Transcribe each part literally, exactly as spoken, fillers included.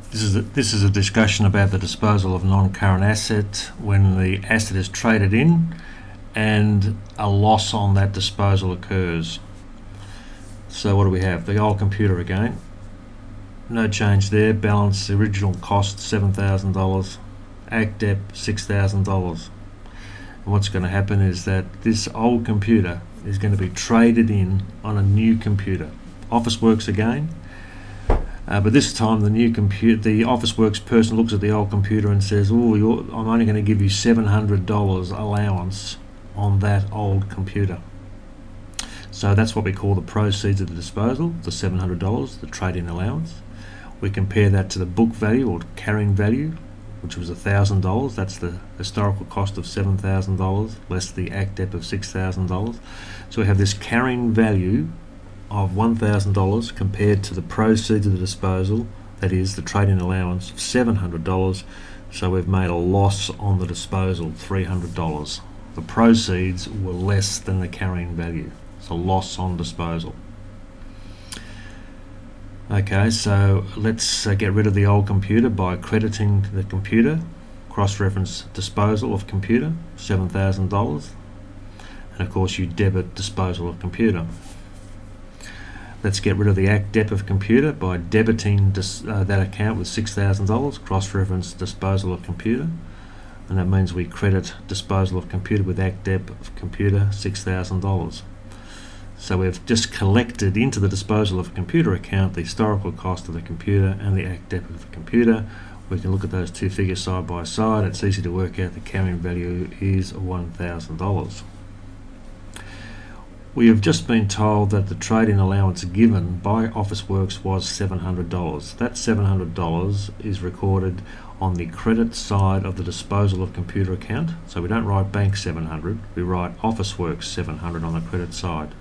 This is a, this is a discussion about the disposal of non-current asset when the asset is traded in and a loss on that disposal occurs. So what do we have? The old computer again. No change there. Balance, the original cost seven thousand dollars. A C D E P six thousand dollars. And what's going to happen is that this old computer is going to be traded in on a new computer. Officeworks again. Uh, but this time the new computer, the Officeworks person looks at the old computer and says, "Oh, I'm only going to give you seven hundred dollars allowance on that old computer." So that's what we call the proceeds of the disposal, the seven hundred dollars, the trade-in allowance. We compare that to the book value or carrying value, which was one thousand dollars. That's the historical cost of seven thousand dollars less the A C D E P of six thousand dollars. So we have this carrying value of one thousand dollars compared to the proceeds of the disposal, that is the trade-in allowance of seven hundred dollars. So we've made a loss on the disposal, three hundred dollars. The proceeds were less than the carrying value. It's a loss on disposal. Okay, so let's uh, get rid of the old computer by crediting the computer. Cross-reference disposal of computer, seven thousand dollars. And of course you debit disposal of computer. Let's get rid of the A C D E P of computer by debiting dis, uh, that account with six thousand dollars, cross-reference disposal of computer. And that means we credit disposal of computer with A C D E P of computer, six thousand dollars. So we've just collected into the disposal of a computer account the historical cost of the computer and the A C D E P of the computer. We can look at those two figures side by side. It's easy to work out the carrying value is one thousand dollars. We have just been told that the trade-in allowance given by Officeworks was seven hundred dollars. That seven hundred dollars is recorded on the credit side of the disposal of computer account. So we don't write bank seven hundred, we write Officeworks seven hundred on the credit side.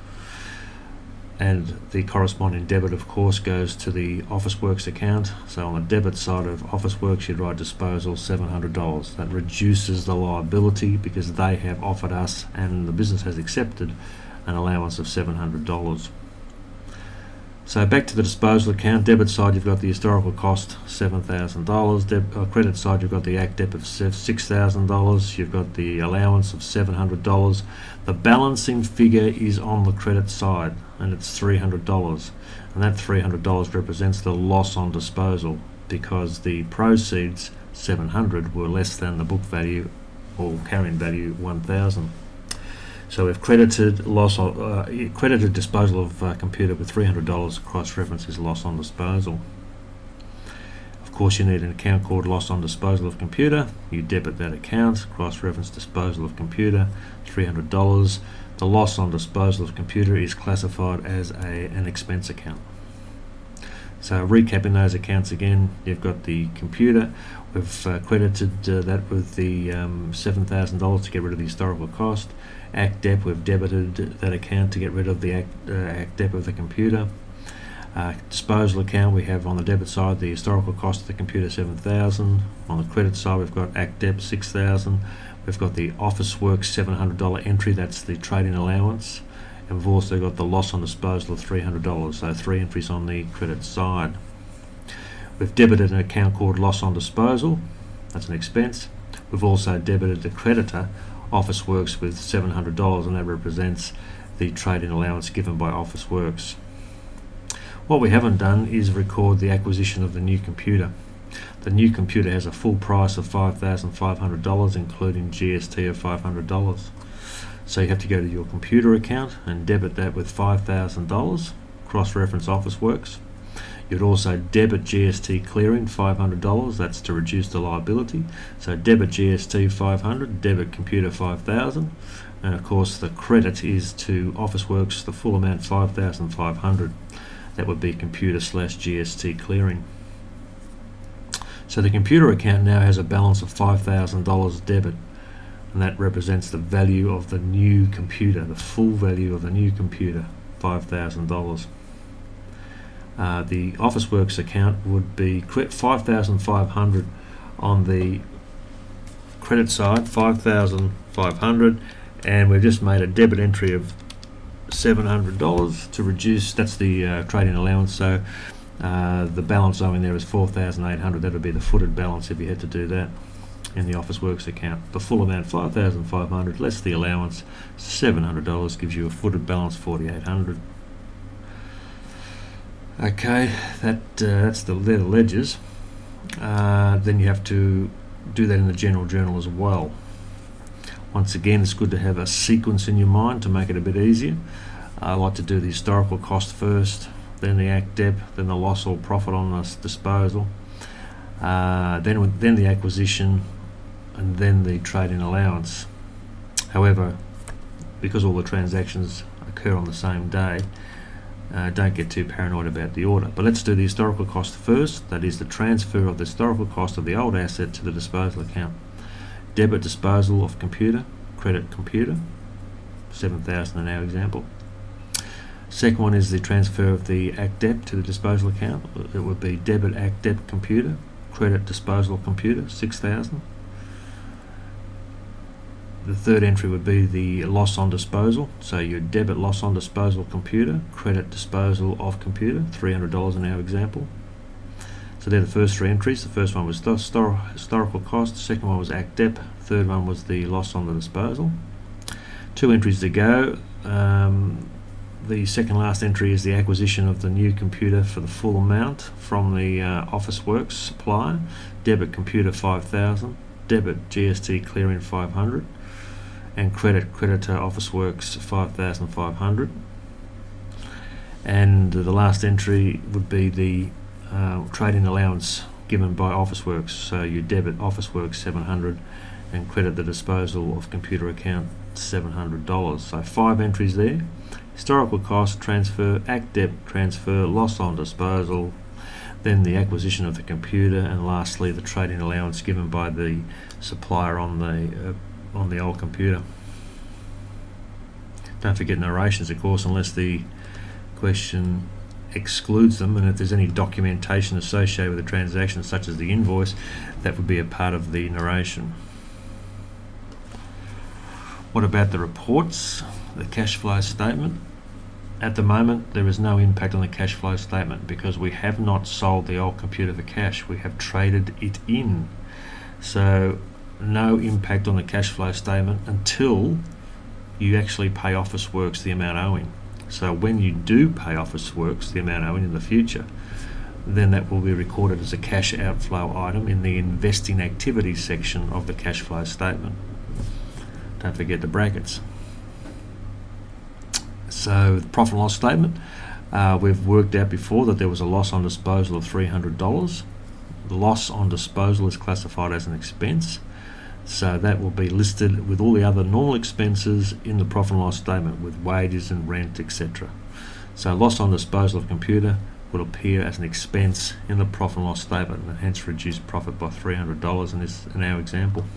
And the corresponding debit, of course, goes to the Officeworks account. So on the debit side of Officeworks, you'd write disposal seven hundred dollars. That reduces the liability because they have offered us, and the business has accepted, an allowance of seven hundred dollars. So back to the disposal account. Debit side, you've got the historical cost, seven thousand dollars. Deb uh, credit side, you've got the A C D E P of six thousand dollars. You've got the allowance of seven hundred dollars. The balancing figure is on the credit side, and it's three hundred dollars. And that three hundred dollars represents the loss on disposal because the proceeds, seven hundred dollars, were less than the book value or carrying value, one thousand dollars. So we've credited loss of, uh, credited disposal of uh, computer with three hundred dollars. Cross-reference is loss on disposal. Of course, you need an account called loss on disposal of computer. You debit that account. Cross-reference disposal of computer, three hundred dollars. The loss on disposal of computer is classified as a, an expense account. So recapping those accounts again, you've got the computer. We've uh, credited uh, that with the um, seven thousand dollars to get rid of the historical cost. A C D E P, we've debited that account to get rid of the A C D E P of the computer. Uh, disposal account, we have on the debit side the historical cost of the computer, seven thousand dollars. On the credit side, we've got A C D E P, six thousand dollars. We've got the Officeworks seven hundred dollars entry, that's the trade-in allowance. And we've also got the loss on disposal of three hundred dollars, so three entries on the credit side. We've debited an account called loss on disposal, that's an expense. We've also debited the creditor, Officeworks, with seven hundred dollars, and that represents the trade-in allowance given by Officeworks. What we haven't done is record the acquisition of the new computer. The new computer has a full price of five thousand five hundred dollars, including G S T of five hundred dollars. So you have to go to your computer account and debit that with five thousand dollars, cross-reference Officeworks. You'd also debit G S T clearing, five hundred dollars, that's to reduce the liability. So debit G S T five hundred dollars, debit computer five thousand dollars, and of course the credit is to Officeworks, the full amount five thousand five hundred dollars. That would be computer slash G S T clearing. So the computer account now has a balance of five thousand dollars debit, and that represents the value of the new computer, the full value of the new computer, five thousand dollars. Uh, the Officeworks account would be five thousand five hundred dollars on the credit side, five thousand five hundred dollars, and we've just made a debit entry of seven hundred dollars to reduce, that's the uh, trade-in allowance, so Uh, the balance owing there is four thousand eight hundred. That would be the footed balance if you had to do that in the Officeworks account. The full amount five thousand five hundred less the allowance seven hundred dollars gives you a footed balance forty-eight hundred. Okay, that uh, that's the, they're the ledgers. Uh, then you have to do that in the general journal as well. Once again, it's good to have a sequence in your mind to make it a bit easier. I like to do the historical cost first, then the act deb, then the loss or profit on this disposal, uh, then then the acquisition, and then the trade-in allowance. However, because all the transactions occur on the same day, uh, don't get too paranoid about the order. But let's do the historical cost first. That is the transfer of the historical cost of the old asset to the disposal account. Debit disposal of computer, credit computer, seven thousand in our example. Second one is the transfer of the act deb to the disposal account. It would be debit act deb computer, credit disposal computer, six thousand. The third entry would be the loss on disposal. So your debit loss on disposal computer, credit disposal of computer, three hundred dollars in our example. So they're the first three entries. The first one was the historical cost, the second one was act deb, third one was the loss on the disposal. Two entries to go. Um, the second last entry is the acquisition of the new computer for the full amount from the uh, Officeworks supplier. Debit computer five thousand, debit G S T clearing five hundred, and credit creditor Officeworks five thousand five hundred. And the last entry would be the uh, trade-in allowance given by Officeworks. So you debit Officeworks seven hundred and credit the disposal of computer account seven hundred dollars. So five entries there. Historical cost, transfer, act deb, transfer, loss on disposal, then the acquisition of the computer, and lastly the trade-in allowance given by the supplier on the uh, on the old computer. Don't forget narrations, of course, unless the question excludes them, and if there's any documentation associated with the transaction, such as the invoice, that would be a part of the narration. What about the reports? The cash flow statement. At the moment, there is no impact on the cash flow statement because we have not sold the old computer for cash. We have traded it in. So no impact on the cash flow statement until you actually pay Officeworks the amount owing. So when you do pay Officeworks the amount owing in the future, then that will be recorded as a cash outflow item in the investing activities section of the cash flow statement. Don't forget the brackets. So the profit and loss statement, uh, we've worked out before that there was a loss on disposal of three hundred dollars. The loss on disposal is classified as an expense, so that will be listed with all the other normal expenses in the profit and loss statement with wages and rent, et cetera. So loss on disposal of computer will appear as an expense in the profit and loss statement and hence reduce profit by three hundred dollars in this in our example.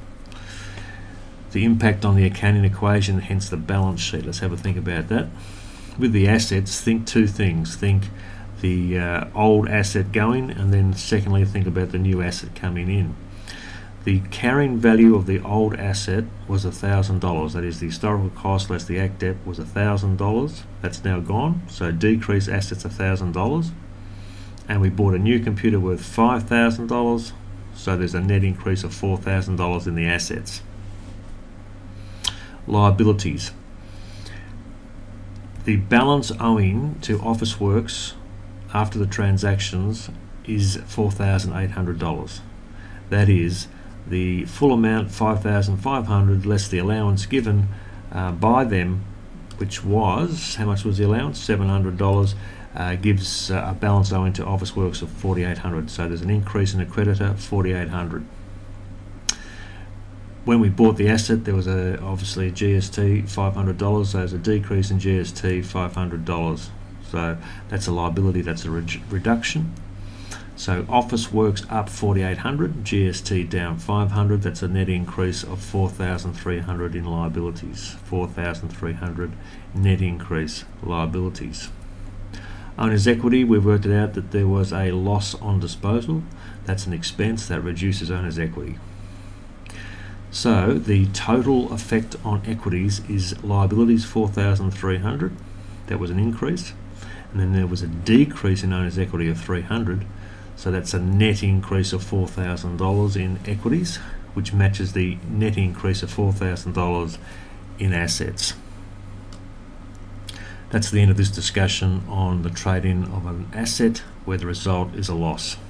The impact on the accounting equation, hence the balance sheet. Let's have a think about that. With the assets, think two things. Think the uh, old asset going, and then secondly, think about the new asset coming in. The carrying value of the old asset was one thousand dollars. That is, the historical cost less the act deb was one thousand dollars. That's now gone. So decrease assets one thousand dollars. And we bought a new computer worth five thousand dollars. So there's a net increase of four thousand dollars in the assets. Liabilities. The balance owing to Officeworks after the transactions is four thousand eight hundred dollars. That is the full amount five thousand five hundred dollars less the allowance given uh, by them, which was, how much was the allowance? seven hundred dollars, uh, gives uh, a balance owing to Officeworks of forty-eight hundred dollars. So there's an increase in the creditor, forty-eight hundred dollars. When we bought the asset, there was a, obviously a G S T five hundred dollars, so there's a decrease in G S T five hundred dollars. So that's a liability, that's a re reduction. So Officeworks up forty-eight hundred dollars, G S T down five hundred dollars, that's a net increase of four thousand three hundred dollars in liabilities. four thousand three hundred dollars net increase liabilities. Owner's equity, we've worked it out that there was a loss on disposal. That's an expense that reduces owner's equity. So the total effect on equities is liabilities four thousand three hundred dollars. That was an increase. and then there was a decrease in owners' equity of three hundred dollars. So that's a net increase of four thousand dollars in equities, which matches the net increase of four thousand dollars in assets. That's the end of this discussion on the trade-in of an asset where the result is a loss.